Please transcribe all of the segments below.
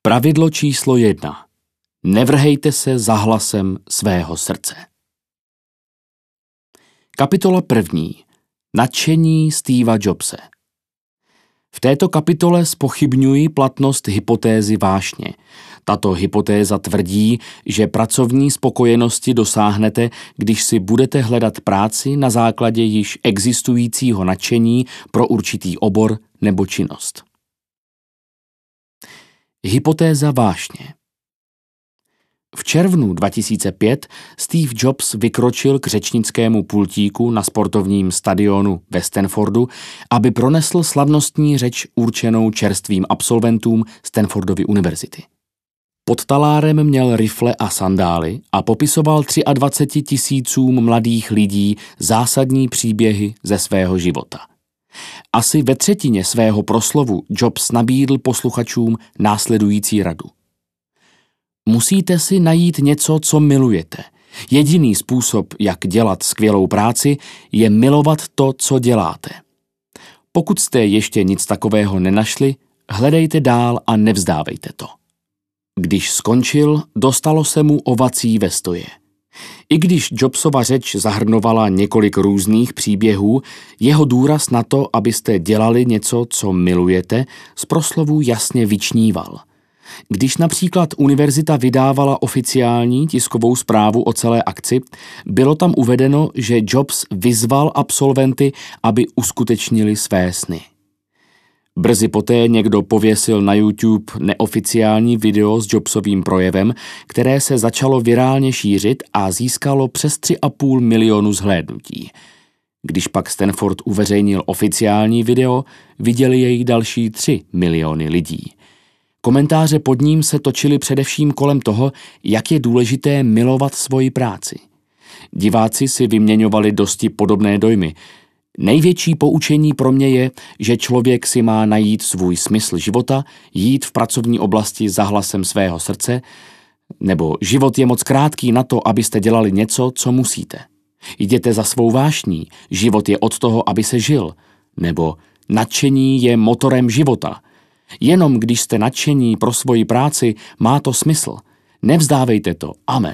Pravidlo číslo 1. Nevrhejte se za hlasem svého srdce. Kapitola 1. Nadšení Steva Jobse. V této kapitole zpochybňuji platnost hypotézy vášně. Tato hypotéza tvrdí, že pracovní spokojenosti dosáhnete, když si budete hledat práci na základě již existujícího nadšení pro určitý obor nebo činnost. Hypotéza vášně. V červnu 2005 Steve Jobs vykročil k řečnickému pultíku na sportovním stadionu ve Stanfordu, aby pronesl slavnostní řeč určenou čerstvým absolventům Stanfordovy univerzity. Pod talárem měl rifle a sandály a popisoval 23 000 mladých lidí zásadní příběhy ze svého života. Asi ve třetině svého proslovu Jobs nabídl posluchačům následující radu. Musíte si najít něco, co milujete. Jediný způsob, jak dělat skvělou práci, je milovat to, co děláte. Pokud jste ještě nic takového nenašli, hledejte dál a nevzdávejte to. Když skončil, dostalo se mu ovací ve stoje. I když Jobsova řeč zahrnovala několik různých příběhů, jeho důraz na to, abyste dělali něco, co milujete, z proslovu jasně vyčníval. Když například univerzita vydávala oficiální tiskovou zprávu o celé akci, bylo tam uvedeno, že Jobs vyzval absolventy, aby uskutečnili své sny. Brzy poté někdo pověsil na YouTube neoficiální video s Jobsovým projevem, které se začalo virálně šířit a získalo přes 3,5 milionu zhlédnutí. Když pak Stanford uveřejnil oficiální video, viděli jej další 3 miliony lidí. Komentáře pod ním se točily především kolem toho, jak je důležité milovat svoji práci. Diváci si vyměňovali dosti podobné dojmy. Největší poučení pro mě je, že člověk si má najít svůj smysl života, jít v pracovní oblasti za hlasem svého srdce, nebo život je moc krátký na to, abyste dělali něco, co musíte. Jděte za svou vášní, život je od toho, aby se žil, nebo nadšení je motorem života. Jenom když jste nadšení pro svoji práci, má to smysl. Nevzdávejte to. Amen.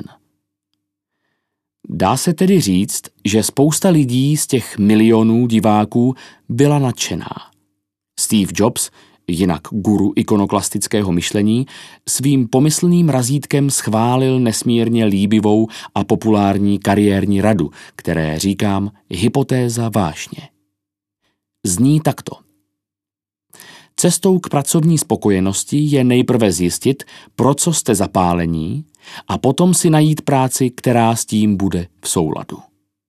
Dá se tedy říct, že spousta lidí z těch milionů diváků byla nadšená. Steve Jobs, jinak guru ikonoklastického myšlení, svým pomyslným razítkem schválil nesmírně líbivou a populární kariérní radu, které říkám hypotéza vášně. Zní takto. Cestou k pracovní spokojenosti je nejprve zjistit, pro co jste zapálení, a potom si najít práci, která s tím bude v souladu.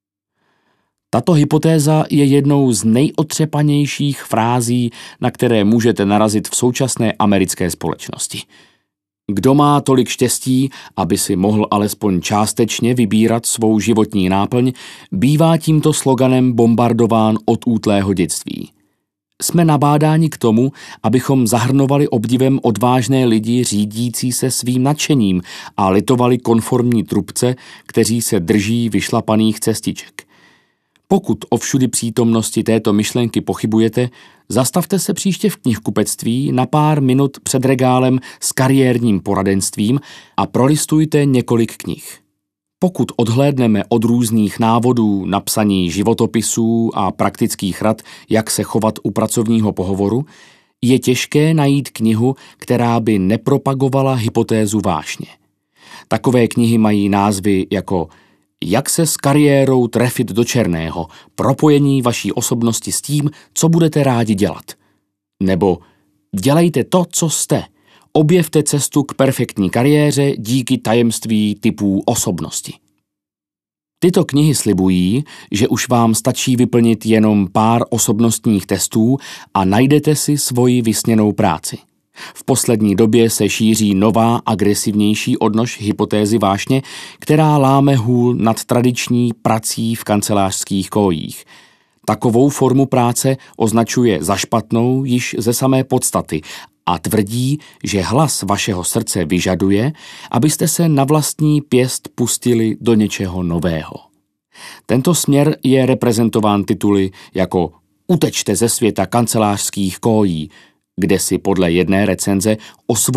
Tato hypotéza je jednou z nejotřepanějších frází, na které můžete narazit v současné americké společnosti. Kdo má tolik štěstí, aby si mohl alespoň částečně vybírat svou životní náplň, bývá tímto sloganem bombardován od útlého dětství. Jsme nabádáni k tomu, abychom zahrnovali obdivem odvážné lidi řídící se svým nadšením a litovali konformní trubce, kteří se drží vyšlapaných cestiček. Pokud o všudy přítomnosti této myšlenky pochybujete, zastavte se příště v knihkupectví na pár minut před regálem s kariérním poradenstvím a prolistujte několik knih. Pokud odhlédneme od různých návodů na psaní životopisů a praktických rad, jak se chovat u pracovního pohovoru, je těžké najít knihu, která by nepropagovala hypotézu vášně. Takové knihy mají názvy jako Jak se s kariérou trefit do černého, propojení vaší osobnosti s tím, co budete rádi dělat. Nebo Dělejte to, co jste. Objevte cestu k perfektní kariéře díky tajemství typů osobnosti. Tyto knihy slibují, že už vám stačí vyplnit jenom pár osobnostních testů a najdete si svoji vysněnou práci. V poslední době se šíří nová, agresivnější odnož hypotézy vášně, která láme hůl nad tradiční prací v kancelářských kojích. Takovou formu práce označuje za špatnou již ze samé podstaty a tvrdí, že hlas vašeho srdce vyžaduje, abyste se na vlastní pěst pustili do něčeho nového. Tento směr je reprezentován tituly jako Utečte ze světa kancelářských kojí, kde si podle jedné recenze